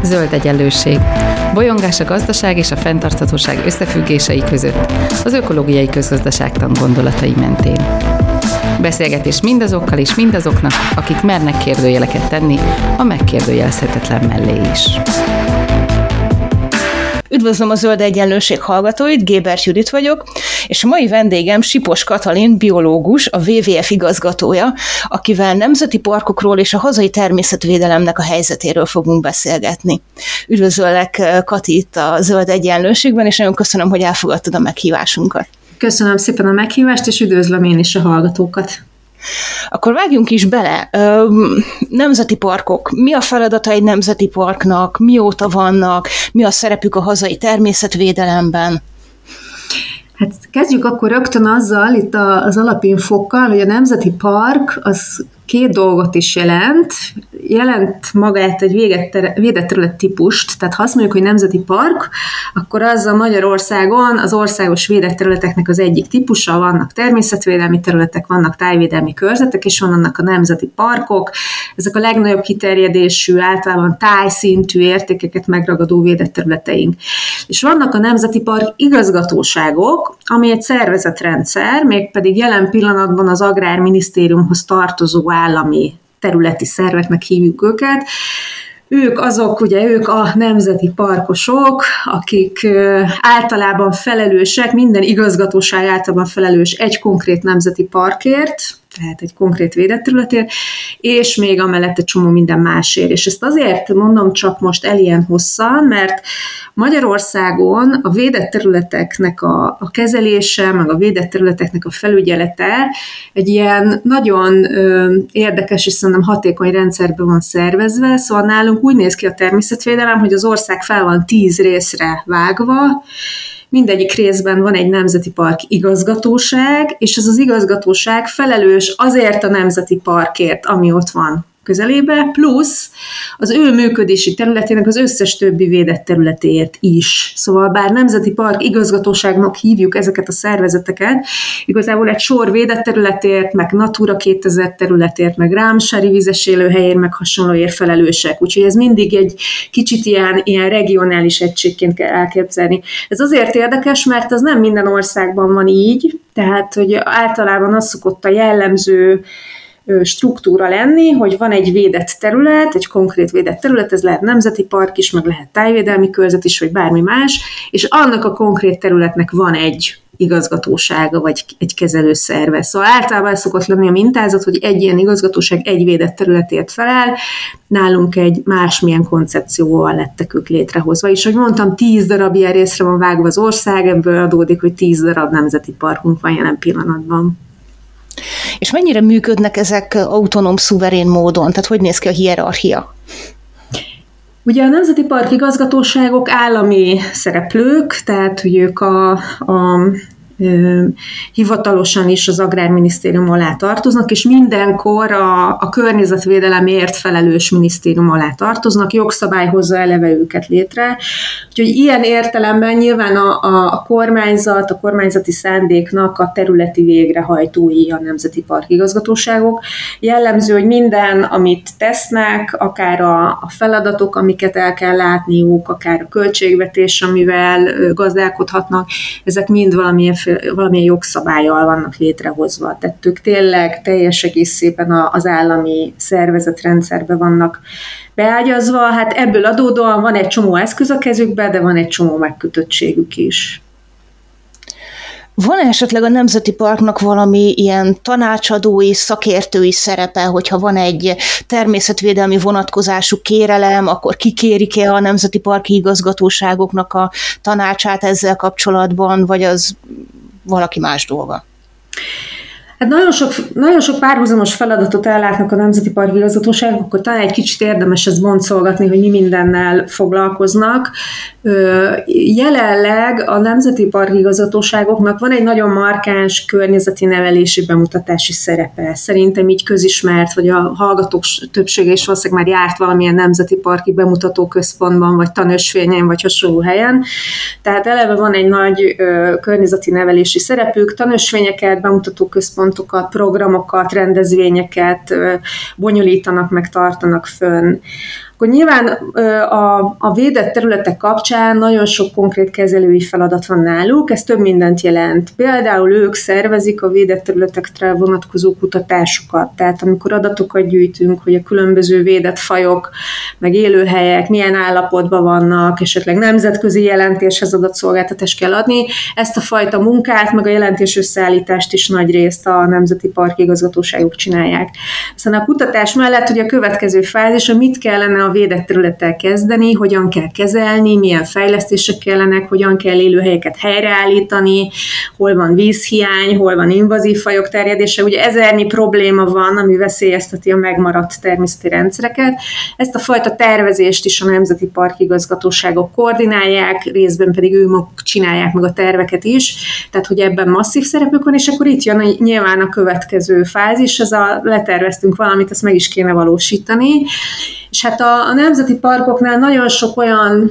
Zöld egyenlőség. Bolyongás a gazdaság és a fenntarthatóság összefüggései között, az ökológiai közgazdaságtan gondolatai mentén. Beszélgetés mindazokkal és mindazoknak, akik mernek kérdőjeleket tenni a megkérdőjelezhetetlen mellé is. Üdvözlöm a Zöld Egyenlőség hallgatóit, Gébert Judit vagyok, és a mai vendégem Sipos Katalin, biológus, a WWF igazgatója, akivel nemzeti parkokról és a hazai természetvédelemnek a helyzetéről fogunk beszélgetni. Üdvözöllek, Kati, itt a Zöld Egyenlőségben, és nagyon köszönöm, hogy elfogadtad a meghívásunkat. Köszönöm szépen a meghívást, és üdvözlöm én is a hallgatókat. Akkor vágjunk is bele. Nemzeti parkok. Mi a feladata egy nemzeti parknak? Mióta vannak? Mi a szerepük a hazai természetvédelemben? Hát kezdjük akkor rögtön azzal, itt az alapinfokkal, hogy a nemzeti park az két dolgot is jelent magát egy védett terület típust, tehát ha azt mondjuk, hogy nemzeti park, akkor az a Magyarországon az országos védett területeknek az egyik típusa, vannak természetvédelmi területek, vannak tájvédelmi körzetek, és vannak a nemzeti parkok, ezek a legnagyobb kiterjedésű, általában tájszintű értékeket megragadó védett területeink. És vannak a nemzeti park igazgatóságok, ami egy szervezetrendszer, mégpedig jelen pillanatban az Agrárminisztériumhoz tartozó állami területi szerveknek hívjuk őket. Ők a nemzeti parkosok, akik általában felelősek, minden igazgatóság általában felelős egy konkrét nemzeti parkért, tehát egy konkrét védett területért, és még amellett egy csomó minden másért. És ezt azért mondom csak most ilyen hosszan, mert Magyarországon a védett területeknek a kezelése, meg a védett területeknek a felügyelete egy ilyen nagyon érdekes és szerintem hatékony rendszerben van szervezve, szóval nálunk úgy néz ki a természetvédelem, hogy az ország fel van 10 részre vágva, mindegyik részben van egy nemzeti park igazgatóság, és ez az igazgatóság felelős azért a nemzeti parkért, ami ott van közelébe, plusz az ő működési területének az összes többi védett területéért is. Szóval bár nemzeti park igazgatóságnak hívjuk ezeket a szervezeteket, igazából egy sor védett területért, meg Natura 2000 területért, meg Rámsári vízes élőhelyért, meg hasonlóért felelősek. Úgyhogy ez mindig egy kicsit ilyen regionális egységként kell elképzelni. Ez azért érdekes, mert az nem minden országban van így, tehát hogy általában az szokott a jellemző struktúra lenni, hogy van egy védett terület, egy konkrét védett terület, ez lehet nemzeti park is, meg lehet tájvédelmi körzet is, vagy bármi más, és annak a konkrét területnek van egy igazgatósága, vagy egy kezelőszerve. Szóval általában ez szokott lenni a mintázat, hogy egy ilyen igazgatóság egy védett területért felel, nálunk egy másmilyen koncepcióval lettek ők létrehozva. És, hogy mondtam, 10 darab ilyen részre van vágva az ország, ebből adódik, hogy 10 darab nemzeti parkunk van jelen pillanatban. És mennyire működnek ezek autonóm, szuverén módon? Tehát hogy néz ki a hierarchia? Ugye a nemzeti park igazgatóságok állami szereplők, tehát hogy ők hivatalosan is az Agrárminisztérium alá tartoznak, és mindenkor a környezetvédelemért felelős minisztérium alá tartoznak, jogszabály hozza eleve őket létre. Úgyhogy ilyen értelemben nyilván a kormányzat, a kormányzati szándéknak a területi végrehajtói a nemzeti parkigazgatóságok. Jellemző, hogy minden, amit tesznek, akár a feladatok, amiket el kell látniuk, akár a költségvetés, amivel gazdálkodhatnak, ezek mind valamilyen jogszabállyal vannak létrehozva. Tehát ők tényleg teljes egészében az állami szervezetrendszerbe vannak beágyazva. Hát ebből adódóan van egy csomó eszköz a kezükben, de van egy csomó megkötöttségük is. Van esetleg a Nemzeti Parknak valami ilyen tanácsadói, szakértői szerepe, hogyha van egy természetvédelmi vonatkozású kérelem, akkor kikérik-e a Nemzeti Parki igazgatóságoknak a tanácsát ezzel kapcsolatban, vagy az valaki más dolga? Hát nagyon sok párhuzamos feladatot ellátnak a Nemzeti Park igazgatóságok, akkor talán egy kicsit érdemes ezt boncolgatni, hogy mi mindennel foglalkoznak. Jelenleg a Nemzeti Park igazgatóságoknak van egy nagyon markáns környezeti nevelési bemutatási szerepe. Szerintem így közismert, vagy a hallgatók többsége is valószínűleg már járt valamilyen nemzeti parki bemutatóközpontban, vagy tanösvényen, vagy hasonló helyen. Tehát eleve van egy nagy környezeti nevelési szerepük, tanösvényeket, bemutatóközpont központokat, programokat, rendezvényeket bonyolítanak, meg tartanak fönn. Akkor nyilván a védett területek kapcsán nagyon sok konkrét kezelői feladat van náluk, ez több mindent jelent. Például ők szervezik a védett területekre vonatkozó kutatásokat, tehát amikor adatokat gyűjtünk, hogy a különböző védett fajok, meg élőhelyek milyen állapotban vannak, esetleg nemzetközi jelentéshez adatszolgáltatást kell adni, ezt a fajta munkát, meg a jelentés összeállítást is nagy részt a Nemzeti Park igazgatóságok csinálják. Aztán a kutatás mellett ugye a következő fázis, mit kellene a védett területtel kezdeni, hogyan kell kezelni, milyen fejlesztések kellenek, hogyan kell élőhelyeket helyreállítani, hol van vízhiány, hol van invazív fajok terjedése. Ugye ezernyi probléma van, ami veszélyezteti a megmaradt természeti rendszereket. Ezt a fajta tervezést is a Nemzeti Park igazgatóságok koordinálják, részben pedig ők csinálják meg a terveket is, tehát hogy ebben masszív szerepük van, és akkor itt jön nyilván a következő fázis, leterveztünk valamit, ezt meg is kéne valósítani. És hát a nemzeti parkoknál nagyon sok olyan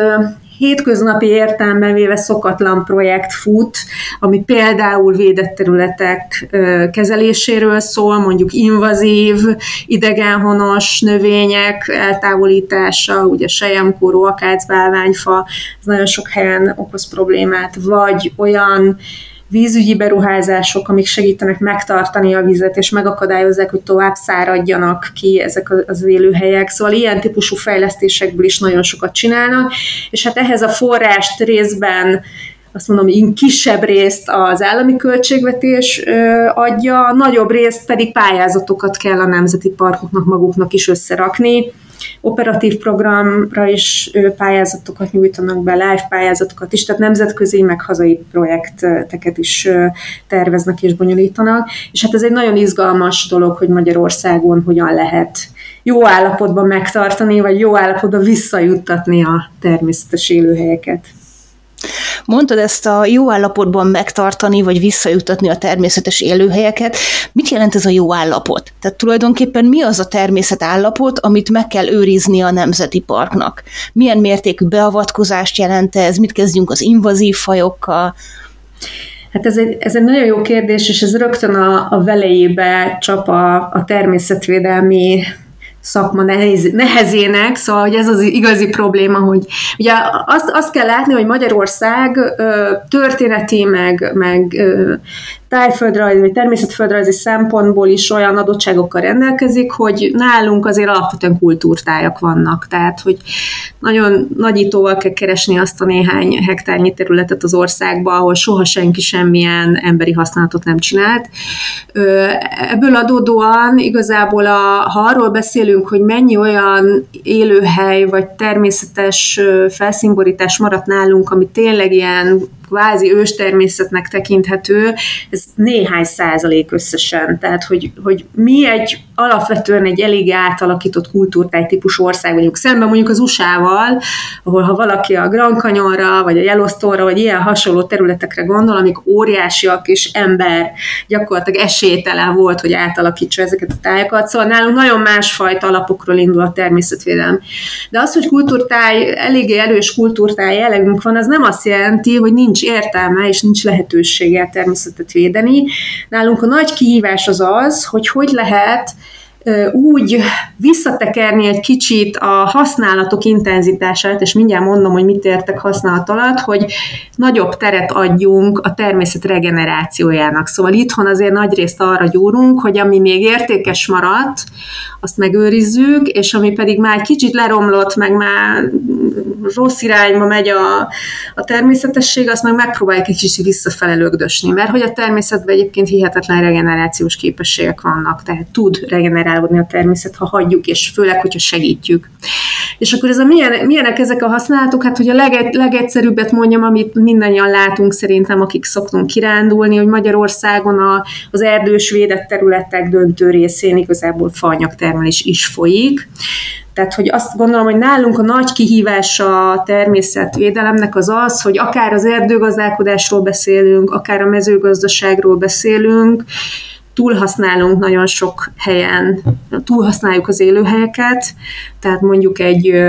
hétköznapi értelemben véve szokatlan projekt fut, ami például védett területek kezeléséről szól, mondjuk invazív, idegenhonos növények eltávolítása, ugye selyemkóró, akácbálványfa, ez nagyon sok helyen okoz problémát, vagy olyan vízügyi beruházások, amik segítenek megtartani a vizet, és megakadályozzák, hogy tovább száradjanak ki ezek az élőhelyek. Szóval ilyen típusú fejlesztésekből is nagyon sokat csinálnak, és hát ehhez a forrást részben azt mondom, hogy kisebb részt az állami költségvetés adja, nagyobb részt pedig pályázatokat kell a nemzeti parkoknak maguknak is összerakni. Operatív programra is pályázatokat nyújtanak be, live pályázatokat is, tehát nemzetközi, meg hazai projekteket is terveznek és bonyolítanak. És hát ez egy nagyon izgalmas dolog, hogy Magyarországon hogyan lehet jó állapotban megtartani, vagy jó állapotban visszajuttatni a természetes élőhelyeket. Mondtad ezt a jó állapotban megtartani, vagy visszajutatni a természetes élőhelyeket. Mit jelent ez a jó állapot? Tehát tulajdonképpen mi az a természet állapot, amit meg kell őrizni a nemzeti parknak? Milyen mértékű beavatkozást jelent ez? Mit kezdjünk az invazív fajokkal? Hát ez egy nagyon jó kérdés, és ez rögtön a velejébe csap a természetvédelmi szakma nehezének, szóval hogy ez az igazi probléma, hogy ugye azt kell látni, hogy Magyarország történeti, meg tájföldrajzi vagy természetföldrajzi szempontból is olyan adottságokkal rendelkezik, hogy nálunk azért alapvetően kultúrtájak vannak, tehát hogy nagyon nagyítóval kell keresni azt a néhány hektárnyi területet az országba, ahol soha senki semmilyen emberi használatot nem csinált. Ebből adódóan igazából, ha arról beszélünk, hogy mennyi olyan élőhely vagy természetes felszínborítás maradt nálunk, ami tényleg ilyen kvázi őstermészetnek tekinthető, ez néhány százalék összesen. Tehát, hogy mi alapvetően egy eléggé átalakított kultúrtáj típusú ország vagyunk. Szemben mondjuk az USA-val, ahol ha valaki a Grand Canyonra, vagy a Yellowstone-ra, vagy ilyen hasonló területekre gondol, amik óriásiak, és ember gyakorlatilag esélytelen volt, hogy átalakítsa ezeket a tájakat. Szóval nálunk nagyon másfajta alapokról indul a természetvédelem. De az, hogy kultúrtáj, eléggé erős kultúrtáj jellegünk van, az nem azt jelenti, hogy nincs értelme és nincs lehetősége a természetet védeni. Nálunk a nagy kihívás az, hogy lehet úgy visszatekerni egy kicsit a használatok intenzitását, és mindjárt mondom, hogy mit értek használat alatt, hogy nagyobb teret adjunk a természet regenerációjának. Szóval itthon azért nagyrészt arra gyúrunk, hogy ami még értékes maradt, azt megőrizzük, és ami pedig már kicsit leromlott, meg már rossz irányba megy a természetesség, azt meg megpróbáljuk egy kicsit visszafele lögdösni, mert hogy a természetben egyébként hihetetlen regenerációs képességek vannak, tehát tud regenerálódni a természet, ha hagyjuk, és főleg, hogyha segítjük. És akkor milyenek ezek a használatok? Hát, hogy a legegyszerűbbet mondjam, amit mindannyian látunk szerintem, akik szoktunk kirándulni, hogy Magyarországon az erdős védett területek döntő részén igazából faanyagtermelés is folyik. Tehát, hogy azt gondolom, hogy nálunk a nagy kihívás a természetvédelemnek az, hogy akár az erdőgazdálkodásról beszélünk, akár a mezőgazdaságról beszélünk, túlhasználunk nagyon sok helyen, túlhasználjuk az élőhelyeket, tehát mondjuk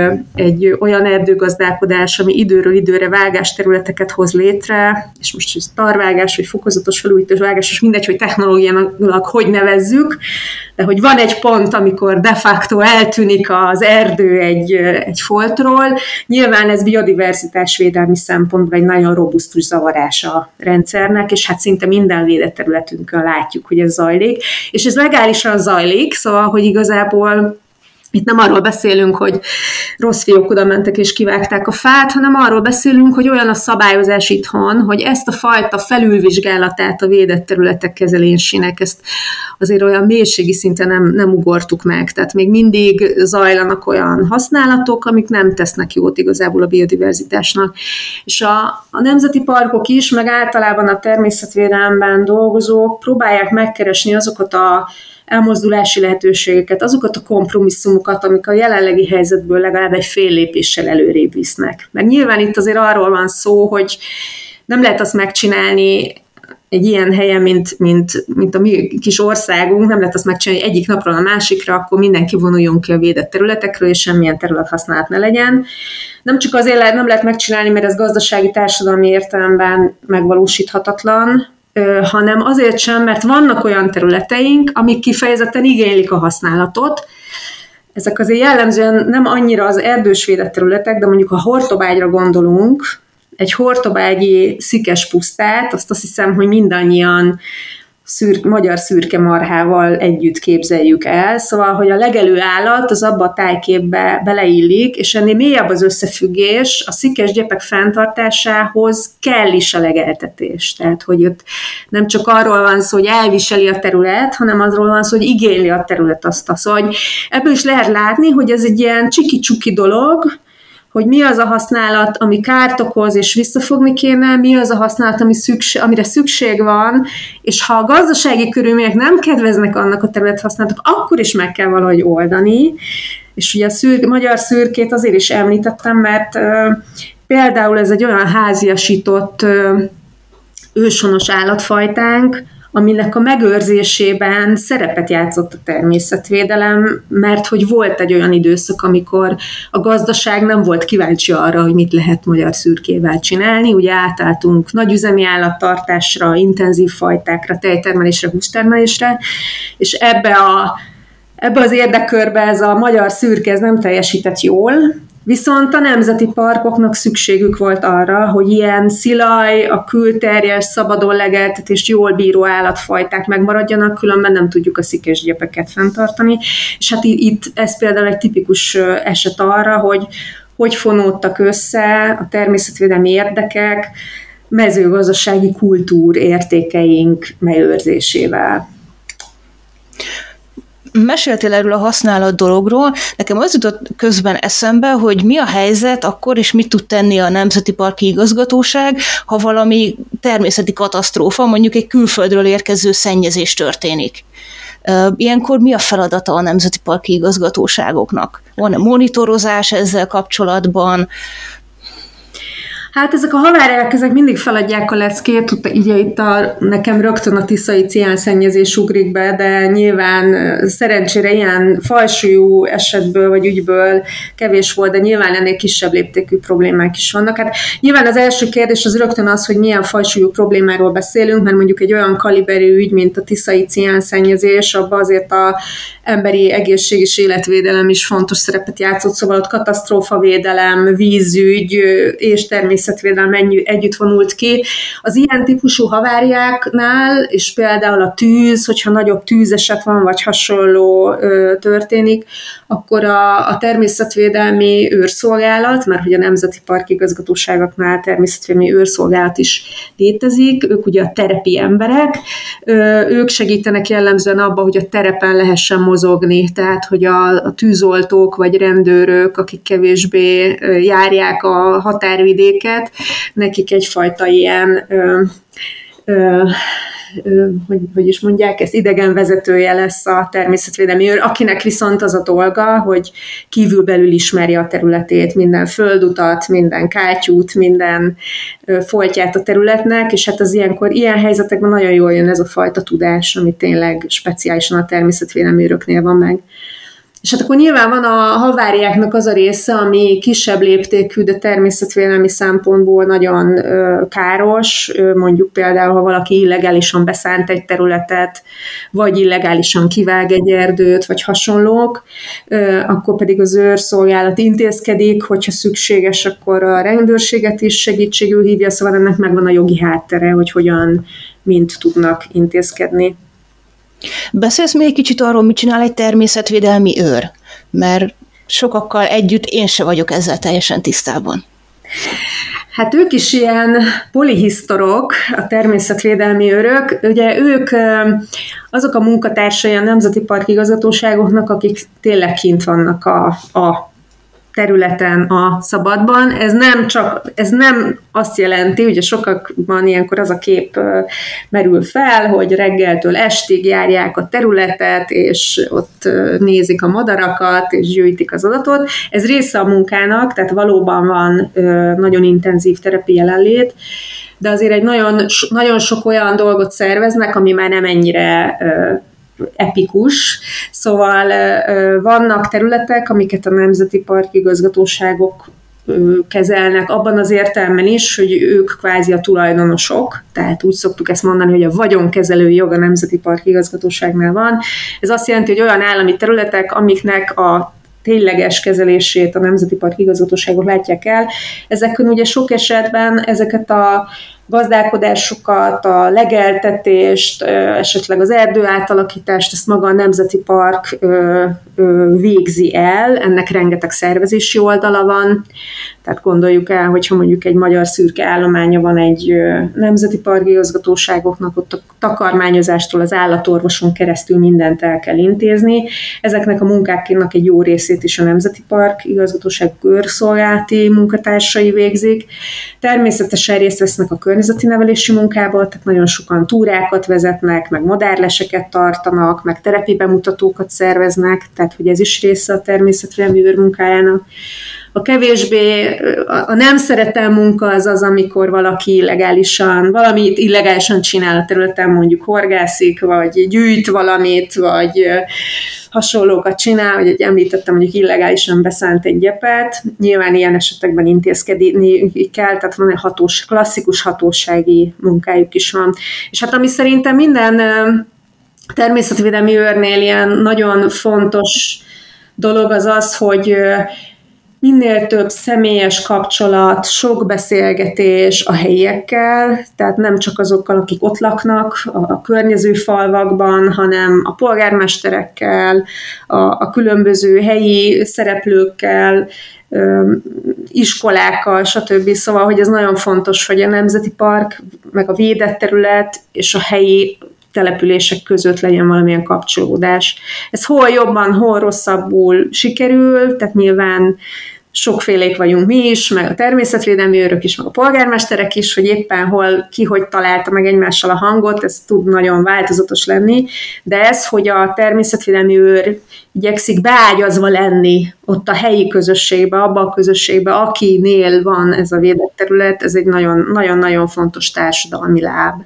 egy olyan erdőgazdálkodás, ami időről időre vágásterületeket hoz létre, és most ez tarvágás, vagy fokozatos felújítós vágás, és mindegy, hogy technológiailag hogy nevezzük, de hogy van egy pont, amikor de facto eltűnik az erdő egy foltról, nyilván ez biodiverzitásvédelmi szempontból egy nagyon robusztus zavarás a rendszernek, és hát szinte minden védett területünkön látjuk, hogy ez zajlik, és ez legálisan zajlik, szóval, hogy igazából itt nem arról beszélünk, hogy rossz fiók oda mentek és kivágták a fát, hanem arról beszélünk, hogy olyan a szabályozás itthon, hogy ezt a fajta felülvizsgálatát a védett területek kezelésének, ezt azért olyan mélységi szinten nem ugortuk meg. Tehát még mindig zajlanak olyan használatok, amik nem tesznek jót igazából a biodiverzitásnak. És a nemzeti parkok is, meg általában a természetvédelemben dolgozók próbálják megkeresni azokat a elmozdulási lehetőségeket, azokat a kompromisszumokat, amik a jelenlegi helyzetből legalább egy fél lépéssel előrébb visznek. Mert nyilván itt azért arról van szó, hogy nem lehet azt megcsinálni egy ilyen helyen, mint a mi kis országunk, nem lehet azt megcsinálni egyik napról a másikra, akkor mindenki vonuljon ki a védett területekről, és semmilyen területhasználat ne legyen. Nem csak azért nem lehet megcsinálni, mert ez gazdasági társadalmi értelemben megvalósíthatatlan, hanem azért sem, mert vannak olyan területeink, amik kifejezetten igénylik a használatot. Ezek azért jellemzően nem annyira az erdős védett területek, de mondjuk ha Hortobágyra gondolunk, egy hortobágyi szikes pusztát, azt hiszem, hogy mindannyian magyar szürke marhával együtt képzeljük el, szóval, hogy a legelő állat az abba a tájképbe beleillik, és ennél mélyebb az összefüggés, a szikes gyepek fenntartásához kell is a legeltetés. Tehát, hogy ott nem csak arról van szó, hogy elviseli a terület, hanem azról van szó, hogy igényli a terület azt. Szóval, hogy ebből is lehet látni, hogy ez egy ilyen csiki-csuki dolog, hogy mi az a használat, ami kárt okoz, és visszafogni kéne, mi az a használat, amire szükség van, és ha a gazdasági körülmények nem kedveznek annak a területhasználatok, akkor is meg kell valahogy oldani. És ugye a magyar szürkét azért is említettem, mert például ez egy olyan háziasított őshonos állatfajtánk, aminek a megőrzésében szerepet játszott a természetvédelem, mert hogy volt egy olyan időszak, amikor a gazdaság nem volt kíváncsi arra, hogy mit lehet magyar szürkével csinálni. Ugye átálltunk nagyüzemi állattartásra, intenzív fajtákra, tejtermelésre, hústermelésre, és ebbe az érdekkörbe ez a magyar szürke ez nem teljesített jól, viszont a nemzeti parkoknak szükségük volt arra, hogy ilyen szilaj, a külterjes, szabadon legeltetést jól bíró állatfajták megmaradjanak, különben nem tudjuk a szikesgyepeket fenntartani. És hát itt ez például egy tipikus eset arra, hogy fonódtak össze a természetvédelmi érdekek mezőgazdasági kultúr értékeink megőrzésével. Meséltél erről a használat dologról, nekem az jutott közben eszembe, hogy mi a helyzet akkor, és mit tud tenni a Nemzeti Parki Igazgatóság, ha valami természeti katasztrófa, mondjuk egy külföldről érkező szennyezés történik. Ilyenkor mi a feladata a Nemzeti Parki Igazgatóságoknak? Van-e monitorozás ezzel kapcsolatban? Hát ezek a haváriák, ezek mindig feladják a leckét, ugye itt nekem rögtön a tiszai ciánszennyezés ugrik be, de nyilván szerencsére ilyen fajsúlyú esetből vagy ügyből kevés volt, de nyilván ennél kisebb léptékű problémák is vannak. Hát nyilván az első kérdés az rögtön az, hogy milyen fajsúlyú problémáról beszélünk, mert mondjuk egy olyan kaliberű ügy, mint a tiszai ciánszennyezés, abban azért az emberi egészség és életvédelem is fontos szerepet játszott, szóval ott katasztrófavédelem, vízügy és természetvédelem együtt vonult ki. Az ilyen típusú haváriáknál, és például a tűz, hogyha nagyobb tűzeset van, vagy hasonló történik, akkor a természetvédelmi őrszolgálat, mert hogy a Nemzeti Park Igazgatóságoknál természetvédelmi őrszolgálat is létezik, ők ugye a terepi emberek, ők segítenek jellemzően abban, hogy a terepen lehessen mozogni, tehát hogy a tűzoltók vagy rendőrök, akik kevésbé járják a határvidéket, nekik egyfajta ilyen hogy is mondják, ez idegenvezetője lesz a természetvédelmi őr, akinek viszont az a dolga, hogy kívülbelül ismerje a területét, minden földutat, minden kátyút, minden foltját a területnek, és hát az ilyen helyzetekben nagyon jól jön ez a fajta tudás, ami tényleg speciálisan a természetvédelmi őröknél van meg. És hát akkor nyilván van a haváriáknak az a része, ami kisebb léptékű, de természetvédelmi szempontból nagyon káros, mondjuk például, ha valaki illegálisan beszánt egy területet, vagy illegálisan kivág egy erdőt, vagy hasonlók, akkor pedig az őrszolgálat intézkedik, hogyha szükséges, akkor a rendőrséget is segítségül hívja, szóval ennek megvan a jogi háttere, hogy hogyan, mint tudnak intézkedni. Beszélsz még egy kicsit arról, mit csinál egy természetvédelmi őr? Mert sokakkal együtt én se vagyok ezzel teljesen tisztában. Hát ők is ilyen polihisztorok, a természetvédelmi őrök. Ugye ők azok a munkatársai a Nemzeti Park igazgatóságoknak, akik tényleg kint vannak a területen, a szabadban. Ez nem azt jelenti, ugye sokakban ilyenkor az a kép merül fel, hogy reggeltől estig járják a területet, és ott nézik a madarakat, és gyűjtik az adatot. Ez része a munkának, tehát valóban van nagyon intenzív terepi jelenlét, de azért egy nagyon sok olyan dolgot szerveznek, ami már nem ennyire epikus. Szóval vannak területek, amiket a Nemzeti Park igazgatóságok kezelnek abban az értelemben is, hogy ők kvázi a tulajdonosok, tehát úgy szoktuk ezt mondani, hogy a vagyonkezelői jog a Nemzeti Park igazgatóságnál van. Ez azt jelenti, hogy olyan állami területek, amiknek a tényleges kezelését a Nemzeti Park igazgatóságok látják el. Ezeken ugye sok esetben ezeket a gazdálkodásokat, a legeltetést, esetleg az erdő átalakítást, ezt maga a Nemzeti Park végzi el, ennek rengeteg szervezési oldala van, tehát gondoljuk el, hogyha mondjuk egy magyar szürke állománya van egy Nemzeti Park igazgatóságoknak, ott a takarmányozástól az állatorvoson keresztül mindent el kell intézni. Ezeknek a munkáknak egy jó részét is a Nemzeti Park igazgatóság őrszolgálati munkatársai végzik. Természetesen részt vesznek a környezeti nevelési munkában, tehát nagyon sokan túrákat vezetnek, meg madárleseket tartanak, meg terepi bemutatókat szerveznek, tehát hogy ez is része a természetvédelmi őr munkájának. A kevésbé, a nem szeretem munka az, amikor valaki valamit illegálisan csinál a területen, mondjuk horgászik, vagy gyűjt valamit, vagy hasonlókat csinál, hogy említettem, mondjuk illegálisan beszánt egy gyepet. Nyilván ilyen esetekben intézkedni kell, tehát van egy klasszikus hatósági munkájuk is van. És hát ami szerintem minden természetvédelmi őrnél ilyen nagyon fontos dolog az, hogy minél több személyes kapcsolat, sok beszélgetés a helyiekkel, tehát nem csak azokkal, akik ott laknak a környező falvakban, hanem a polgármesterekkel, a különböző helyi szereplőkkel, iskolákkal, stb. Szóval, hogy ez nagyon fontos, hogy a Nemzeti Park, meg a védett terület és a helyi települések között legyen valamilyen kapcsolódás. Ez hol jobban, hol rosszabbul sikerül, tehát nyilván sokfélék vagyunk mi is, meg a természetvédelmi őrök is, meg a polgármesterek is, hogy éppen hol ki hogy találta meg egymással a hangot, ez tud nagyon változatos lenni, de ez, hogy a természetvédelmi őr igyekszik beágyazva lenni ott a helyi közösségbe, abba a közösségbe, akinél van ez a védett terület, ez egy nagyon-nagyon fontos társadalmi láb.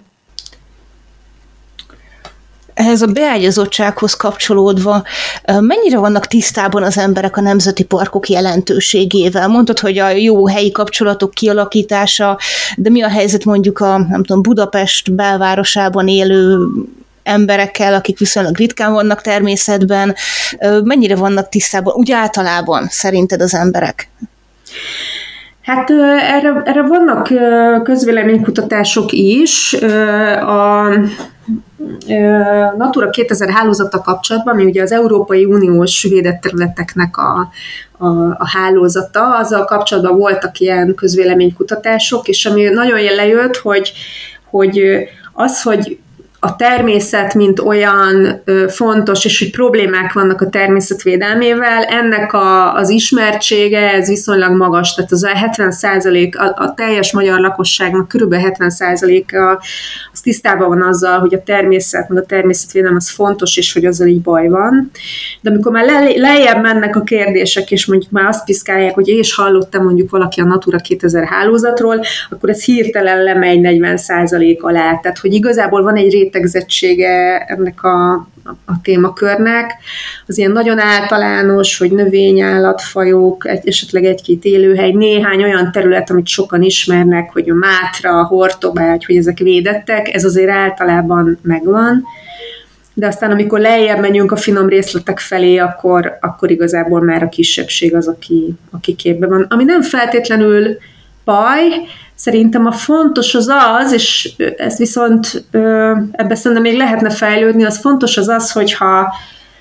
Ehhez a beágyazottsághoz kapcsolódva, mennyire vannak tisztában az emberek a nemzeti parkok jelentőségével? Mondtad, hogy a jó helyi kapcsolatok kialakítása, de mi a helyzet mondjuk a Budapest belvárosában élő emberekkel, akik viszonylag ritkán vannak természetben? Mennyire vannak tisztában, úgy általában szerinted az emberek? Hát erre vannak közvéleménykutatások is. A Natura 2000 hálózata kapcsolatban, ami ugye az Európai Uniós védett területeknek a hálózata, azzal kapcsolatban voltak ilyen közvéleménykutatások, és ami nagyon lejött, hogy a természet, mint olyan fontos, és hogy problémák vannak a természetvédelmével, ennek az ismertsége, ez viszonylag magas, tehát az 70%, a teljes magyar lakosságnak körülbelül 70%-a az tisztában van azzal, hogy a természet, meg a természetvédelem az fontos, és hogy azzal így baj van. De amikor már lejjebb mennek a kérdések, és mondjuk már azt piszkálják, hogy és hallottam mondjuk valaki a Natura 2000 hálózatról, akkor ez hirtelen lemegy 40% alá. Tehát, hogy igazából van egy rétegzettsége ennek a témakörnek. Az ilyen nagyon általános, hogy növényállatfajok, esetleg egy-két élőhely, néhány olyan terület, amit sokan ismernek, hogy a Mátra, a Hortobágy, hogy ezek védettek, ez azért általában megvan. De aztán, amikor lejjebb menjünk a finom részletek felé, akkor igazából már a kisebbség az, aki képben van. Ami nem feltétlenül baj, szerintem a fontos az, és ezt viszont ebben szerintem még lehetne fejlődni, az fontos az, hogyha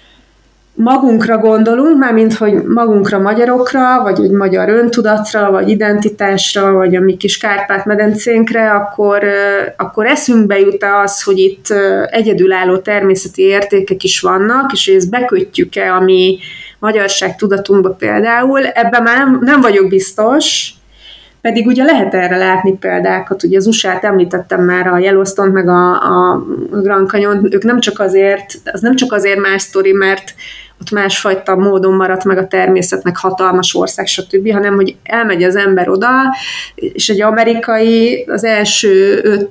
magunkra gondolunk, mármint, hogy magunkra, magyarokra, vagy egy magyar öntudatra, vagy identitásra, vagy a mi kis Kárpát-medencénkre, akkor eszünkbe jut az, hogy itt egyedülálló természeti értékek is vannak, és ezt bekötjük-e a mi magyarság tudatunkba például. Ebben már nem vagyok biztos, pedig ugye lehet erre látni példákat, ugye az USA-t említettem már, a Yellowstone-t, meg a Grand Canyon, ők nem csak azért más sztori, mert ott másfajta módon maradt meg a természetnek hatalmas ország, stb., hanem hogy elmegy az ember oda, és egy amerikai az első 5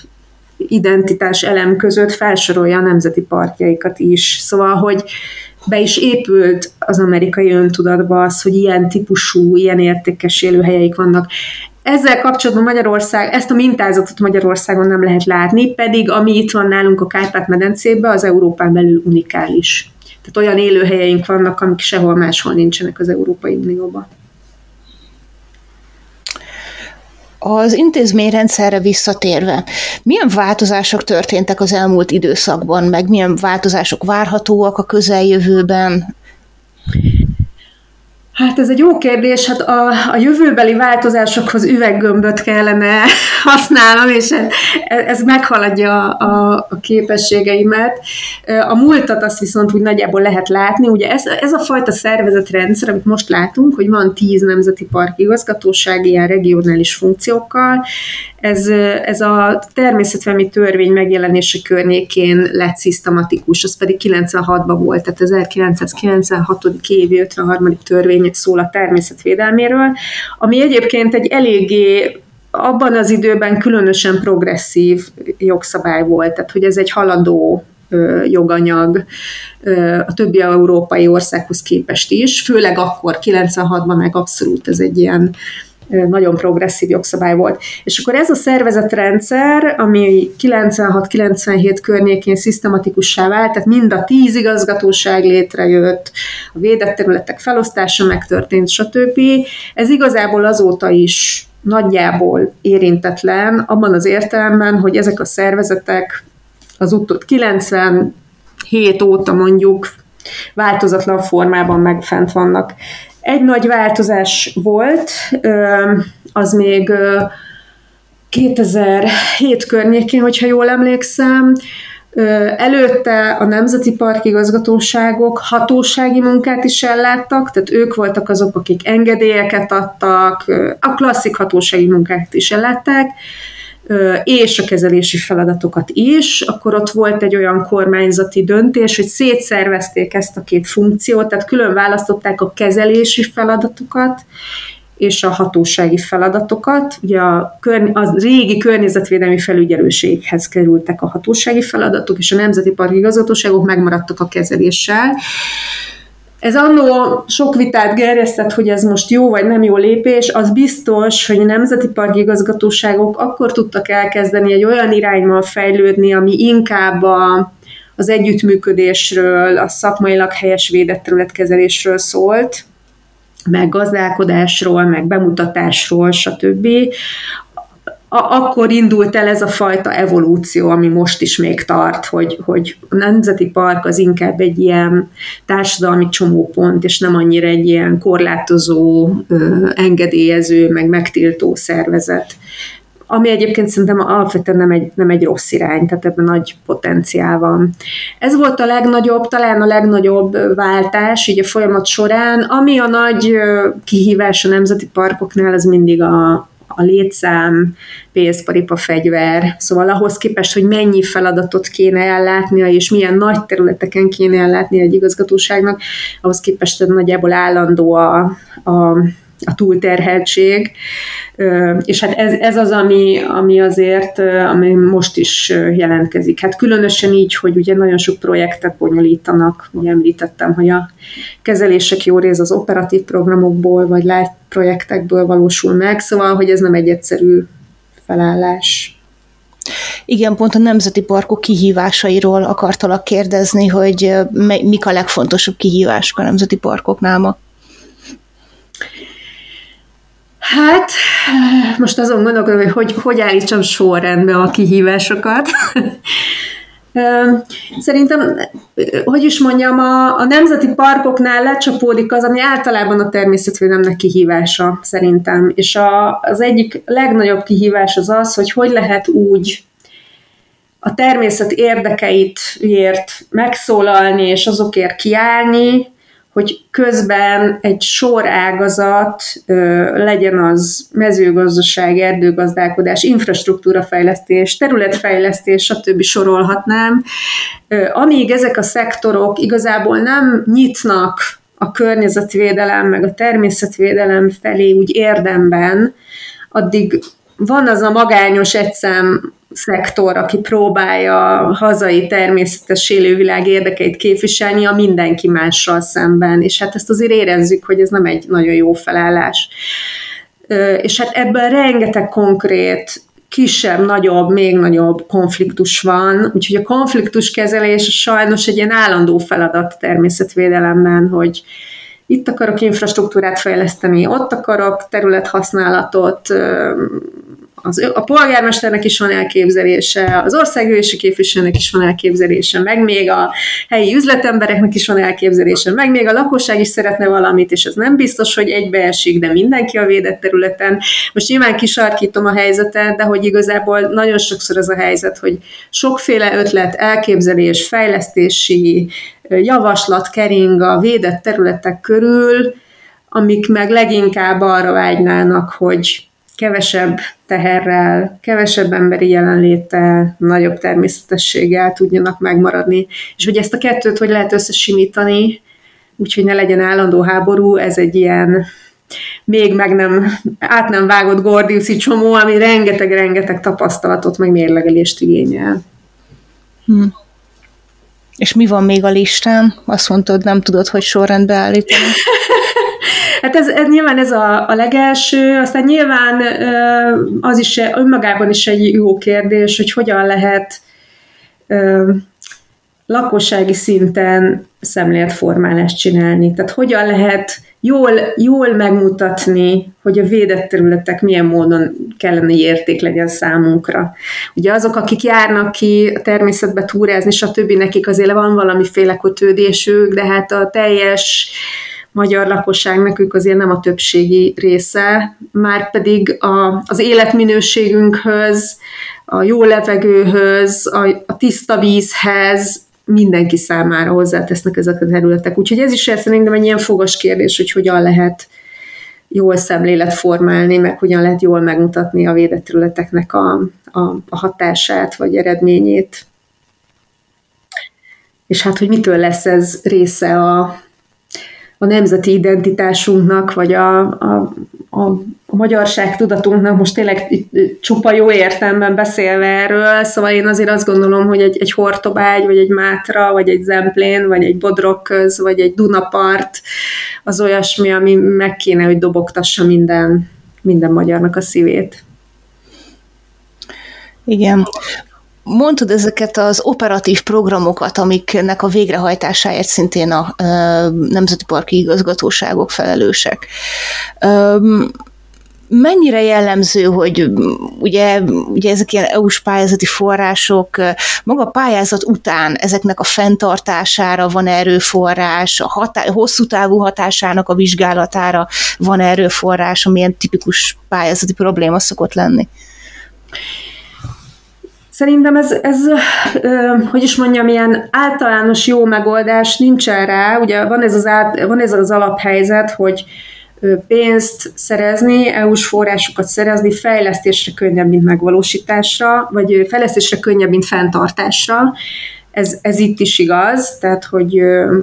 identitás elem között felsorolja a nemzeti parkjaikat is. Szóval, hogy be is épült az amerikai öntudatba az, hogy ilyen típusú, ilyen értékes élőhelyeik vannak. Ezzel kapcsolatban Magyarország, ezt a mintázatot Magyarországon nem lehet látni, pedig ami itt van nálunk a Kárpát-medencében, az Európán belül unikális. Tehát olyan élőhelyeink vannak, amik sehol máshol nincsenek az Európai Unióban. Az intézményrendszerre visszatérve, milyen változások történtek az elmúlt időszakban, meg milyen változások várhatóak a közeljövőben? Hát ez egy jó kérdés, hát a jövőbeli változásokhoz üveggömböt kellene használnom, és ez meghaladja a képességeimet. A múltat azt viszont úgy nagyjából lehet látni, ugye ez a fajta szervezetrendszer, amit most látunk, hogy van 10 nemzeti parkigazgatóság ilyen regionális funkciókkal, ez a természetvédelmi törvény megjelenése környékén lett szisztematikus, az pedig 96-ban volt, tehát 1996. évi 53. törvények szól a természetvédelméről, ami egyébként egy eléggé abban az időben különösen progresszív jogszabály volt, tehát hogy ez egy haladó joganyag a többi európai országhoz képest is, főleg akkor 96-ban meg abszolút ez egy ilyen nagyon progresszív jogszabály volt. És akkor ez a szervezetrendszer, ami 96-97 környékén szisztematikussá vált, tehát mind a 10 igazgatóság létrejött, a védett területek felosztása megtörtént, stb. Ez igazából azóta is nagyjából érintetlen, abban az értelemben, hogy ezek a szervezetek az utóbb 97 óta mondjuk változatlan formában megfent vannak. Egy nagy változás volt, az még 2007 környékén, hogyha jól emlékszem. Előtte a nemzeti parkigazgatóságok hatósági munkát is elláttak, tehát ők voltak azok, akik engedélyeket adtak, a klasszik hatósági munkát is ellátták, és a kezelési feladatokat is, akkor ott volt egy olyan kormányzati döntés, hogy szétszervezték ezt a két funkciót, tehát külön választották a kezelési feladatokat és a hatósági feladatokat. Ugye a régi környezetvédelmi felügyelőséghez kerültek a hatósági feladatok, és a nemzeti parkigazgatóságok megmaradtak a kezeléssel. Ez annó sok vitát gerjesztett, hogy ez most jó vagy nem jó lépés, az biztos, hogy a nemzeti parkigazgatóságok akkor tudtak elkezdeni egy olyan irányba fejlődni, ami inkább az együttműködésről, a szakmailag helyes védett területkezelésről szólt, meg gazdálkodásról, meg bemutatásról, stb. Akkor indult el ez a fajta evolúció, ami most is még tart, hogy a nemzeti park az inkább egy ilyen társadalmi csomópont, és nem annyira egy ilyen korlátozó, engedélyező, meg megtiltó szervezet. ami egyébként szerintem alapvetően nem egy rossz irány, tehát ebben nagy potenciál van. Ez volt a legnagyobb, talán a legnagyobb váltás így a folyamat során, ami a nagy kihívás a nemzeti parkoknál, az mindig a létszám, pénzparipa, fegyver, szóval ahhoz képest, hogy mennyi feladatot kéne ellátnia, és milyen nagy területeken kéne ellátnia egy igazgatóságnak, ahhoz képest nagyjából állandó a túlterheltség, és hát ez az, ami azért, ami most is jelentkezik. Hát különösen így, hogy ugye nagyon sok projektet bonyolítanak, ugye említettem, hogy a kezelések jó rész az operatív programokból, vagy live projektekből valósul meg, szóval, hogy ez nem egy egyszerű felállás. Igen, pont a nemzeti parkok kihívásairól akartalak kérdezni, hogy mik a legfontosabb kihívások a nemzeti parkoknál ma? Hát, most azon gondolkodom, hogy állítsam sorrendbe a kihívásokat. Szerintem, hogy is mondjam, a nemzeti parkoknál lecsapódik az, ami általában a természetvédelemnek kihívása, szerintem. És az egyik legnagyobb kihívás az, hogy lehet úgy a természet érdekeitért megszólalni, és azokért kiállni, hogy közben egy sor ágazat, legyen az mezőgazdaság, erdőgazdálkodás, infrastruktúrafejlesztés, területfejlesztés, stb. Sorolhatnám, amíg ezek a szektorok igazából nem nyitnak a környezetvédelem, meg a természetvédelem felé úgy érdemben, addig van az a magányos egyszám szektor, aki próbálja a hazai természetes élővilág érdekeit képviselni a mindenki mással szemben, és hát ezt azért érezzük, hogy ez nem egy nagyon jó felállás. És hát ebben rengeteg konkrét, kisebb, nagyobb, még nagyobb konfliktus van, úgyhogy a konfliktuskezelés sajnos egy ilyen állandó feladat természetvédelemben, hogy itt akarok infrastruktúrát fejleszteni, ott akarok területhasználatot, a polgármesternek is van elképzelése, az országgyűlési képviselőnek is van elképzelése, meg még a helyi üzletembereknek is van elképzelése, meg még a lakosság is szeretne valamit, és ez nem biztos, hogy egybeesik, de mindenki a védett területen. Most nyilván kisarkítom a helyzetet, de hogy igazából nagyon sokszor az a helyzet, hogy sokféle ötlet, elképzelés, fejlesztési javaslat kering a védett területek körül, amik meg leginkább arra vágynának, hogy kevesebb teherrel, kevesebb emberi jelenléttel, nagyobb természetességgel tudjanak megmaradni. És hogy ezt a kettőt hogy lehet összesimítani, úgyhogy ne legyen állandó háború, ez egy ilyen még át nem vágott gordiuszi csomó, ami rengeteg tapasztalatot, meg mérlegelést igényel. És mi van még a listán? Azt mondtad, nem tudod, hogy sorrendbe állítani. Hát ez nyilván ez a legelső, aztán nyilván az is önmagában is egy jó kérdés, hogy hogyan lehet lakossági szinten szemléletformálást csinálni. Tehát hogyan lehet jól megmutatni, hogy a védett területek milyen módon kellene érték legyen számunkra. Ugye azok, akik járnak ki a természetbe túrázni, stb. Nekik azért van valamiféle kötődésük, de hát a teljes magyar lakosságnak ők azért nem a többségi része, már pedig az életminőségünkhöz, a jó levegőhöz, a tiszta vízhez mindenki számára hozzátesznek ezek a területek. Úgyhogy ez is szerintem egy ilyen fogos kérdés, hogy hogyan lehet jól szemlélet formálni, meg hogyan lehet jól megmutatni a védett területeknek a hatását, vagy eredményét. És hát, hogy mitől lesz ez része a nemzeti identitásunknak, vagy a magyarság tudatunknak, most tényleg csupa jó értelemben beszélve erről, szóval én azért azt gondolom, hogy egy Hortobágy, vagy egy Mátra, vagy egy Zemplén, vagy egy Bodrogköz, vagy egy Dunapart, az olyasmi, ami meg kéne, hogy dobogtassa minden magyarnak a szívét. Igen. Mondtad ezeket az operatív programokat, amiknek a végrehajtásáért szintén a nemzeti parki igazgatóságok felelősek. Mennyire jellemző, hogy ugye ezek ilyen EU-s pályázati források, maga a pályázat után ezeknek a fenntartására van erőforrás, a hosszú távú hatásának a vizsgálatára van erőforrás, amilyen tipikus pályázati probléma szokott lenni? Szerintem hogy is mondjam, ilyen általános jó megoldás nincsen rá. Ugye van ez az alaphelyzet, hogy pénzt szerezni, EU-s forrásokat szerezni fejlesztésre könnyebb, mint megvalósításra, vagy fejlesztésre könnyebb, mint fenntartásra. Ez itt is igaz, tehát, hogy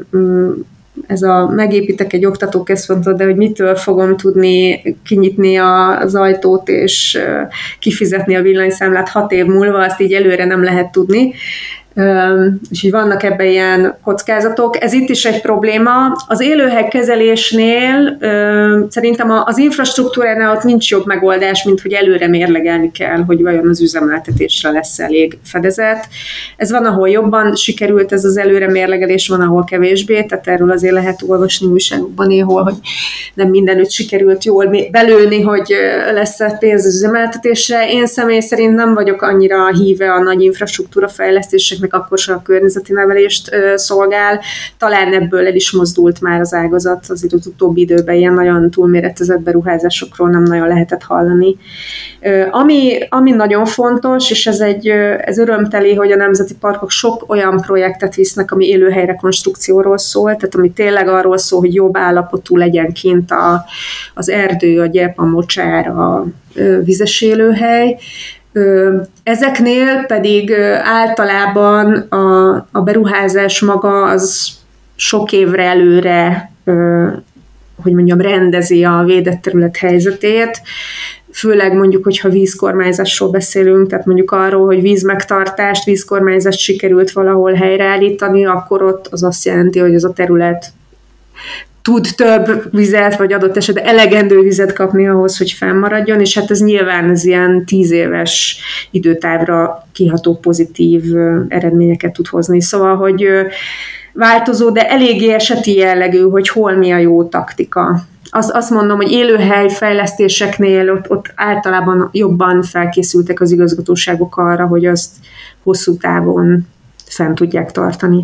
megépítek egy oktatóközpontot, de hogy mitől fogom tudni kinyitni az ajtót és kifizetni a villanyszámlát 6 év múlva, azt így előre nem lehet tudni. És így vannak ebben ilyen kockázatok. Ez itt is egy probléma. Az élőhelykezelésnél szerintem az infrastruktúránál ott nincs jobb megoldás, mint hogy előre mérlegelni kell, hogy vajon az üzemeltetésre lesz elég fedezet. Ez van, ahol jobban sikerült ez az előre mérlegelés, van, ahol kevésbé, tehát erről azért lehet olvasni újságokban néhol, hogy nem mindenütt sikerült jól belőni, hogy lesz pénz az üzemeltetésre. Én személy szerint nem vagyok annyira híve a nagy infrastruktúra fejlesztéseknek, akkor sem a környezeti nevelést szolgál. Talán ebből el is mozdult már az ágazat, azért az utóbbi időben ilyen nagyon túlméretezett beruházásokról nem nagyon lehetett hallani. Ami nagyon fontos, és ez örömteli, hogy a nemzeti parkok sok olyan projektet visznek, ami élőhelyrekonstrukcióról szól, tehát ami tényleg arról szól, hogy jobb állapotú legyen kint az erdő, a gyep, a mocsár, a vizes élőhely. Ezeknél pedig általában a beruházás maga az sok évre előre, hogy mondjam, rendezi a védett terület helyzetét, főleg mondjuk, hogyha vízkormányzásról beszélünk, tehát mondjuk arról, hogy vízmegtartást, vízkormányzást sikerült valahol helyreállítani, akkor ott az azt jelenti, hogy az a terület tud több vizet, vagy adott esetben elegendő vizet kapni ahhoz, hogy fennmaradjon, és hát ez nyilván az ilyen 10 éves időtávra kiható pozitív eredményeket tud hozni. Szóval, hogy változó, de eléggé eseti jellegű, hogy hol mi a jó taktika. Azt mondom, hogy élőhelyfejlesztéseknél ott általában jobban felkészültek az igazgatóságok arra, hogy azt hosszú távon fenn tudják tartani.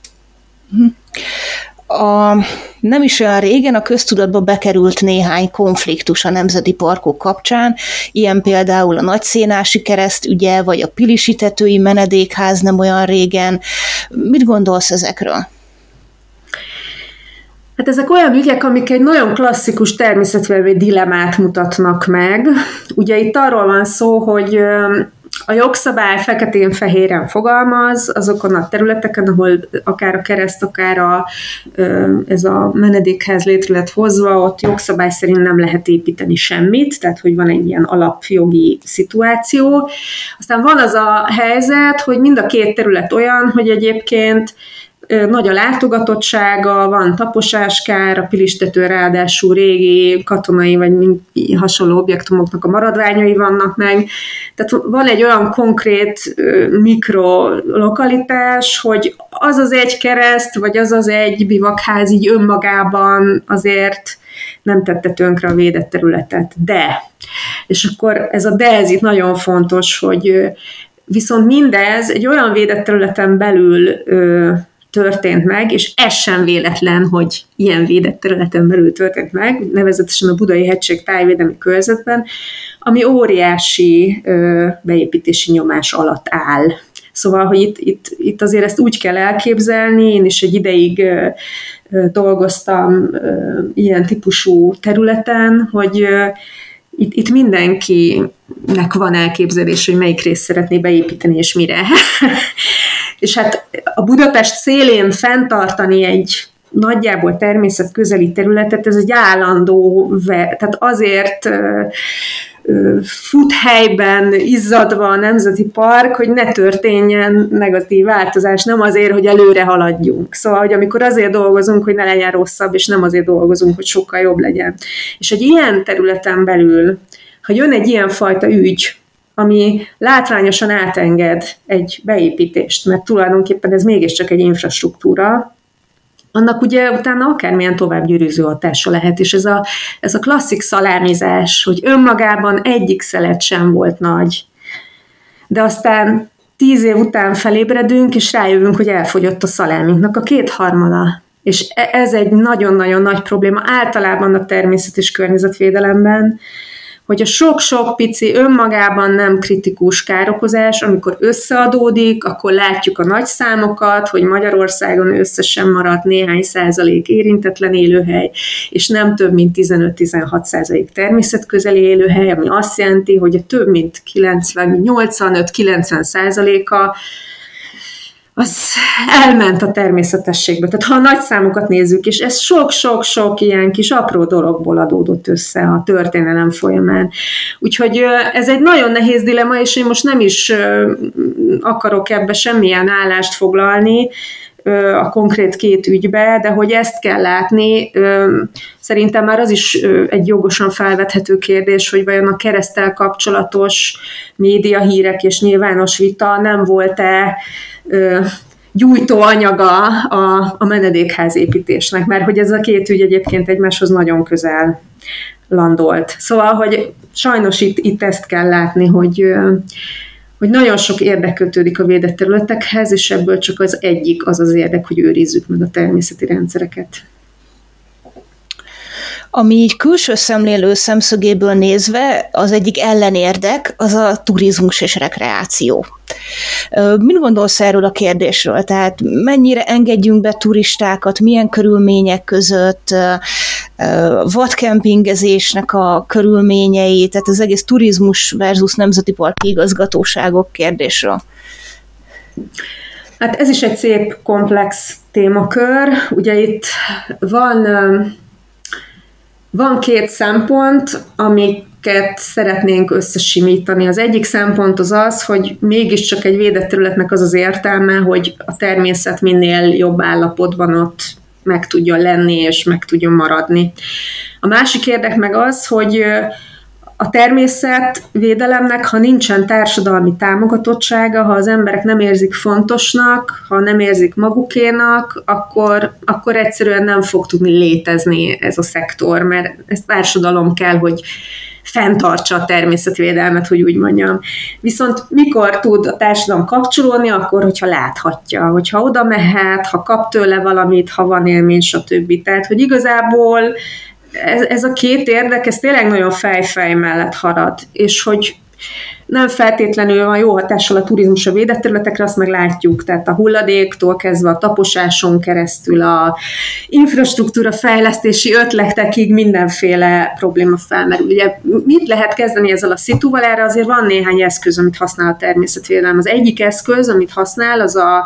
Nem is olyan régen a köztudatba bekerült néhány konfliktus a nemzeti parkok kapcsán, ilyen például a Nagyszénási kereszt ügye, vagy a Pilisi-tetői menedékház nem olyan régen. Mit gondolsz ezekről? Hát ezek olyan ügyek, amik egy nagyon klasszikus természetvédelmi dilemmát mutatnak meg. Ugye itt arról van szó, hogy a jogszabály feketén-fehéren fogalmaz azokon a területeken, ahol akár a kereszt, akár ez a menedékház létre lett hozva, ott jogszabály szerint nem lehet építeni semmit, tehát hogy van egy ilyen alapjogi szituáció. Aztán van az a helyzet, hogy mind a két terület olyan, hogy egyébként nagy a látogatottsága, van taposáskár, a Pilis-tető ráadásul régi katonai vagy hasonló objektumoknak a maradványai vannak meg. Tehát van egy olyan konkrét mikrolokalitás, hogy az egy kereszt, vagy az egy bivakház így önmagában azért nem tette tönkre a védett területet. De, és akkor ez itt nagyon fontos, hogy viszont mindez egy olyan védett területen belül történt meg, és ez sem véletlen, hogy ilyen védett területen belül történt meg, nevezetesen a Budai-hegység tájvédelmi körzetben, ami óriási beépítési nyomás alatt áll. Szóval, hogy itt azért ezt úgy kell elképzelni, én is egy ideig dolgoztam ilyen típusú területen, hogy itt mindenkinek van elképzelés, hogy melyik részt szeretné beépíteni, és mire. És hát a Budapest szélén fenntartani egy nagyjából természetközeli területet, ez egy állandó, tehát azért fut helyben izzadva a Nemzeti Park, hogy ne történjen negatív változás, nem azért, hogy előre haladjunk. Szóval, hogy amikor azért dolgozunk, hogy ne legyen rosszabb, és nem azért dolgozunk, hogy sokkal jobb legyen. És egy ilyen területen belül, ha jön egy ilyen fajta ügy, ami látványosan átenged egy beépítést, mert tulajdonképpen ez mégiscsak egy infrastruktúra, annak ugye utána akármilyen tovább gyűrűző hatása lehet, és ez a klasszik szalámizás, hogy önmagában egyik szelet sem volt nagy, de aztán 10 év után felébredünk, és rájövünk, hogy elfogyott a szaláminknak a 2/3. És ez egy nagyon-nagyon nagy probléma általában a természet és környezetvédelemben, hogy a sok-sok pici önmagában nem kritikus károkozás, amikor összeadódik, akkor látjuk a nagy számokat, hogy Magyarországon összesen maradt néhány százalék érintetlen élőhely, és nem több mint 15-16% természetközeli élőhely, ami azt jelenti, hogy a több mint 85-90%-a az elment a természetességbe. Tehát ha a nagy számokat nézzük, és ez sok-sok-sok ilyen kis apró dologból adódott össze a történelem folyamán. Úgyhogy ez egy nagyon nehéz dilemma, és én most nem is akarok ebbe semmilyen állást foglalni a konkrét két ügybe, de hogy ezt kell látni, szerintem már az is egy jogosan felvethető kérdés, hogy vajon a kereszttel kapcsolatos médiahírek és nyilvános vita nem volt-e gyújtó anyaga a menedékházépítésnek, mert hogy ez a két ügy egyébként egymáshoz nagyon közel landolt. Szóval, hogy sajnos itt ezt kell látni, hogy nagyon sok érdek kötődik a védett területekhez, és ebből csak az egyik az érdek, hogy őrizzük meg a természeti rendszereket. Ami így külső szemlélő szemszögéből nézve az egyik ellenérdek, az a turizmus és rekreáció. Mit gondolsz erről a kérdésről? Tehát mennyire engedjünk be turistákat, milyen körülmények között, vadkempingezésnek a körülményei, tehát az egész turizmus versus nemzeti parki igazgatóságok kérdésről? Hát ez is egy szép, komplex témakör. Ugye itt van két szempont, amiket szeretnénk összesimítani. Az egyik szempont az, hogy mégiscsak egy védett területnek az értelme, hogy a természet minél jobb állapotban ott meg tudjon lenni és meg tudjon maradni. A másik érdek meg az, hogy a természetvédelemnek, ha nincsen társadalmi támogatottsága, ha az emberek nem érzik fontosnak, ha nem érzik magukénak, akkor egyszerűen nem fog tudni létezni ez a szektor, mert ez társadalom kell, hogy fenntartsa a természetvédelmet, hogy úgy mondjam. Viszont mikor tud a társadalom kapcsolódni, akkor, hogyha láthatja, hogyha oda mehet, ha kap tőle valamit, ha van élmény, stb. Tehát, hogy igazából ez a két érdek, ez tényleg nagyon fej mellett harad, és hogy nem feltétlenül van jó hatással a turizmus a védett területekre, azt meg látjuk, tehát a hulladéktól kezdve a taposáson keresztül a infrastruktúra fejlesztési ötletekig mindenféle probléma felmerül. Ugye mit lehet kezdeni ezzel a szituval? Erre azért van néhány eszköz, amit használ a természetvédelem. Az egyik eszköz, amit használ,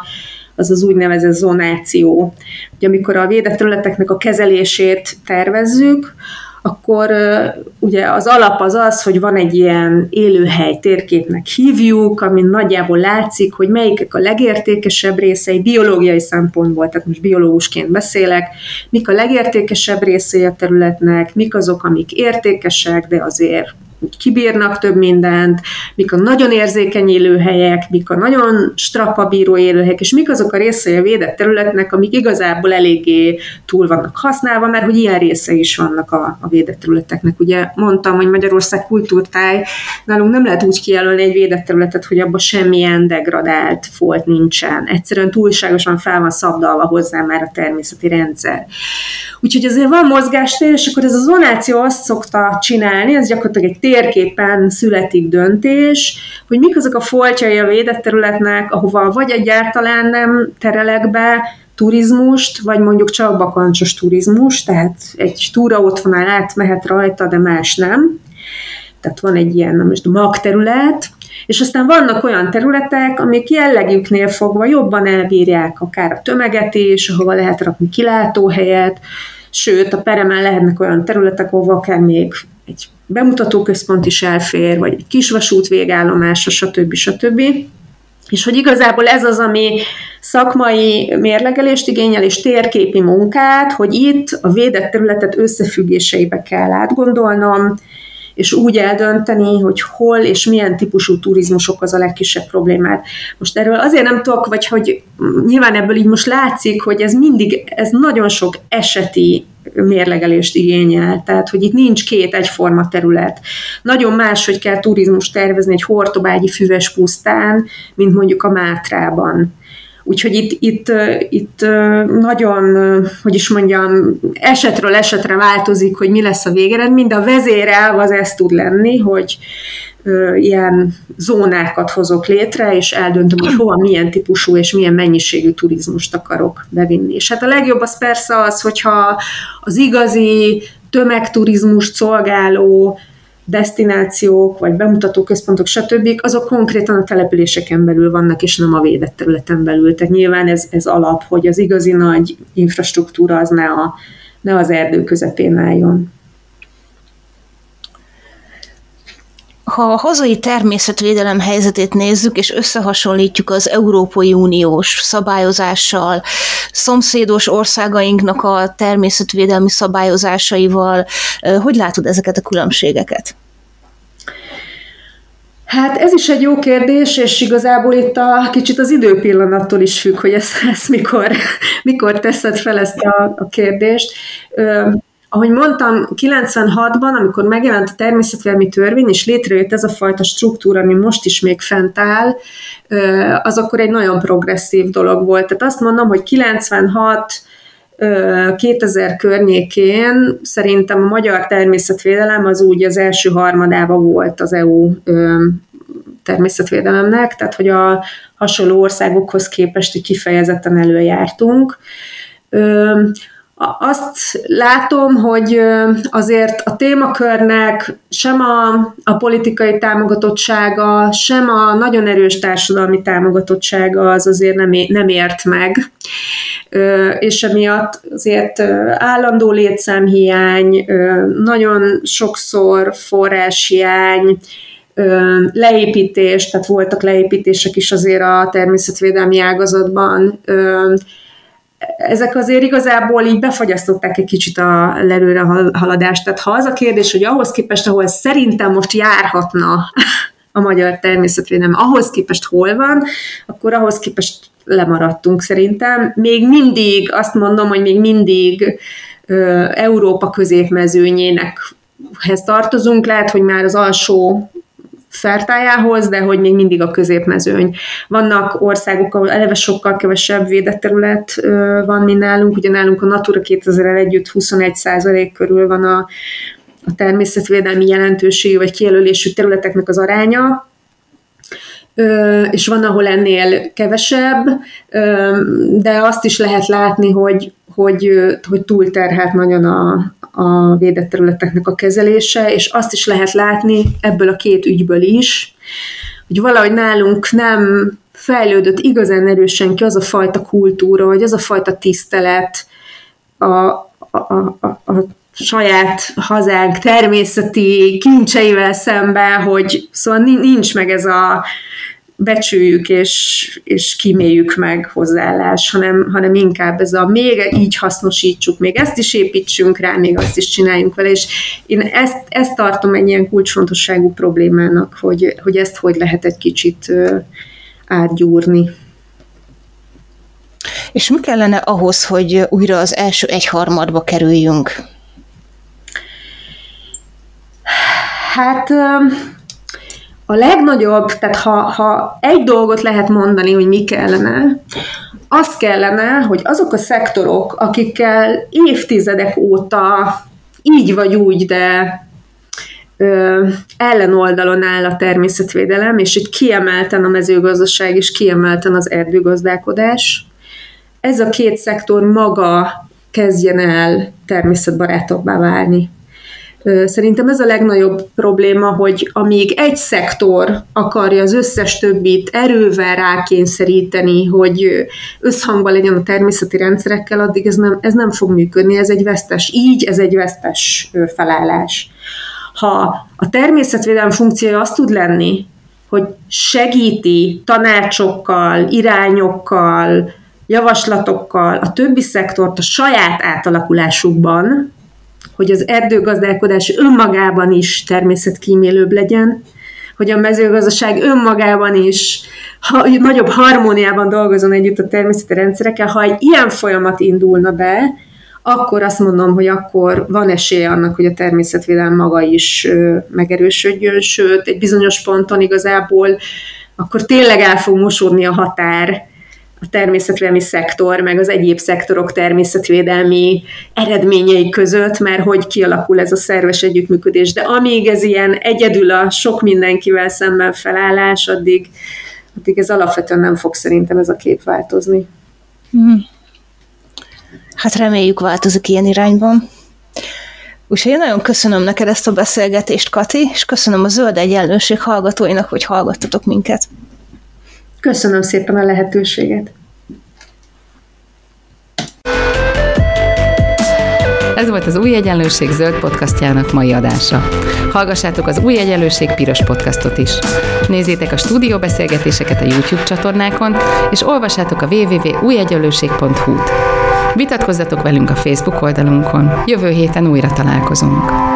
az úgynevezett zonáció. Ugye, amikor a védett területeknek a kezelését tervezzük, akkor ugye az alap az, hogy van egy ilyen élőhely térképnek hívjuk, amin nagyjából látszik, hogy melyikek a legértékesebb részei biológiai szempontból, tehát most biológusként beszélek, mik a legértékesebb részei a területnek, mik azok, amik értékesek, de azért kibírnak több mindent, mik a nagyon érzékeny élőhelyek, mik a nagyon strapabíró élőhelyek, és mik azok a részei a védett területnek, amik igazából eléggé túl vannak használva, mert hogy ilyen részei is vannak a védett területeknek. Ugye mondtam, hogy Magyarország kultúrtáj, nálunk nem lehet úgy kijelölni egy védett területet, hogy abban semmilyen degradált folt nincsen. Egyszerűen túlságosan fel van szabdalva hozzá már a természeti rendszer. Úgyhogy azért van mozgástér, és akkor ez a zonáció azt szokta csinálni, ez gyakorlatilag egy térképen születik döntés, hogy mik azok a foltjai a védett területnek, ahova vagy egyáltalán nem terelek be turizmust, vagy mondjuk csak bakancsos turizmus, tehát egy túraútvonal átmehet rajta, de más nem. Tehát van egy ilyen, most magterület, és aztán vannak olyan területek, amik jellegüknél fogva jobban elbírják akár a tömeget is, ahova lehet rakni kilátóhelyet, sőt, a peremen lehetnek olyan területek, ahova akár még egy bemutatóközpont is elfér, vagy egy kisvasút végállomása, stb. És hogy igazából ez az, ami szakmai mérlegelést igényel, és térképi munkát, hogy itt a védett területet összefüggéseibe kell átgondolnom, és úgy eldönteni, hogy hol és milyen típusú turizmus okoz a legkisebb problémát. Most erről azért nem tudok, vagy hogy nyilván ebből így most látszik, hogy ez nagyon sok eseti mérlegelést igényel, tehát hogy itt nincs két egyforma terület. Nagyon más, hogy kell turizmus tervezni egy hortobágyi füves pusztán, mint mondjuk a Mátrában. Úgyhogy itt nagyon, hogy is mondjam, esetről esetre változik, hogy mi lesz a végeredmény, de a vezérelv az ez tud lenni, hogy ilyen zónákat hozok létre, és eldöntöm, hogy hova milyen típusú és milyen mennyiségű turizmust akarok bevinni. És hát a legjobb az persze az, hogyha az igazi tömegturizmust szolgáló desztinációk, vagy bemutatóközpontok, stb. Azok konkrétan a településeken belül vannak, és nem a védett területen belül. Tehát nyilván ez alap, hogy az igazi nagy infrastruktúra az ne az erdő közepén álljon. Ha a hazai természetvédelem helyzetét nézzük, és összehasonlítjuk az Európai Uniós szabályozással, szomszédos országainknak a természetvédelmi szabályozásaival, hogy látod ezeket a különbségeket? Hát ez is egy jó kérdés, és igazából itt kicsit az időpillanattól is függ, hogy ezt mikor teszed fel ezt a kérdést. Ahogy mondtam, 96-ban, amikor megjelent a természetvédelmi törvény, és létrejött ez a fajta struktúra, ami most is még fent áll, az akkor egy nagyon progresszív dolog volt. Tehát azt mondom, hogy 96-2000 környékén szerintem a magyar természetvédelem az úgy az első harmadában volt az EU természetvédelemnek, tehát hogy a hasonló országokhoz képest kifejezetten előjártunk. Azt látom, hogy azért a témakörnek sem a politikai támogatottsága, sem a nagyon erős társadalmi támogatottsága az azért nem ért meg. És emiatt azért állandó létszámhiány, nagyon sokszor forráshiány, leépítés, tehát voltak leépítések is azért a természetvédelmi ágazatban. Ezek azért igazából így befagyasztották egy kicsit a előre haladást. Tehát ha az a kérdés, hogy ahhoz képest, ahol szerintem most járhatna a magyar természetvédelem, ahhoz képest hol van, akkor ahhoz képest lemaradtunk szerintem. Még mindig, azt mondom, hogy még mindig Európa középmezőnyénekhez tartozunk, lehet, hogy már az alsó fertájához, de hogy még mindig a középmezőny. Vannak országok, ahol eleve sokkal kevesebb védett terület van, mint nálunk. Ugye nálunk a Natura 2000-rel együtt 21% körül van a természetvédelmi jelentőségű vagy kijelölésű területeknek az aránya, és van, ahol ennél kevesebb, de azt is lehet látni, hogy túlterhelt nagyon a védett területeknek a kezelése, és azt is lehet látni ebből a két ügyből is, hogy valahogy nálunk nem fejlődött igazán erősen ki az a fajta kultúra, vagy az a fajta tisztelet a saját hazánk természeti kincseivel szemben, hogy szóval nincs meg ez a becsüljük és kíméljük meg hozzáállás, hanem inkább ez a még így hasznosítsuk, még ezt is építsünk rá, még azt is csináljunk vele, és én ezt tartom egy ilyen kulcsfontosságú problémának, hogy ezt hogy lehet egy kicsit átgyúrni. És mi kellene ahhoz, hogy újra az első egyharmadba kerüljünk? Hát a legnagyobb, tehát ha egy dolgot lehet mondani, hogy mi kellene, az kellene, hogy azok a szektorok, akikkel évtizedek óta így vagy úgy, de ellenoldalon áll a természetvédelem, és itt kiemelten a mezőgazdaság, és kiemelten az erdőgazdálkodás, ez a két szektor maga kezdjen el természetbarátabbá válni. Szerintem ez a legnagyobb probléma, hogy amíg egy szektor akarja az összes többit erővel rákényszeríteni, hogy összhangban legyen a természeti rendszerekkel, addig ez nem fog működni, ez egy vesztes ez egy vesztes felállás. Ha a természetvédelem funkciója az tud lenni, hogy segíti tanácsokkal, irányokkal, javaslatokkal a többi szektort a saját átalakulásukban, hogy az erdőgazdálkodás önmagában is természetkímélőbb legyen, hogy a mezőgazdaság önmagában is nagyobb harmóniában dolgozzon együtt a természeti rendszerekkel. Ha egy ilyen folyamat indulna be, akkor azt mondom, hogy akkor van esélye annak, hogy a természetvédelem maga is megerősödjön, sőt, egy bizonyos ponton igazából akkor tényleg el fog mosódni a határ a természetvédelmi szektor, meg az egyéb szektorok természetvédelmi eredményei között, mert hogy kialakul ez a szerves együttműködés. De amíg ez ilyen egyedül a sok mindenkivel szemben felállás, addig ez alapvetően nem fog szerintem ez a kép változni. Hát reméljük változik ilyen irányban. Úgyhogy én nagyon köszönöm neked ezt a beszélgetést, Kati, és köszönöm a Zöld Egyenlőség hallgatóinak, hogy hallgattatok minket. Köszönöm szépen a lehetőséget. Ez volt az Új Egyenlőség zöld podcastjának mai adása. Hallgassátok az Új Egyenlőség piros podcastot is. Nézzétek a stúdióbeszélgetéseket a YouTube csatornákon, és olvassátok a www.újegyenlőség.hu-t. Vitatkozzatok velünk a Facebook oldalunkon. Jövő héten újra találkozunk.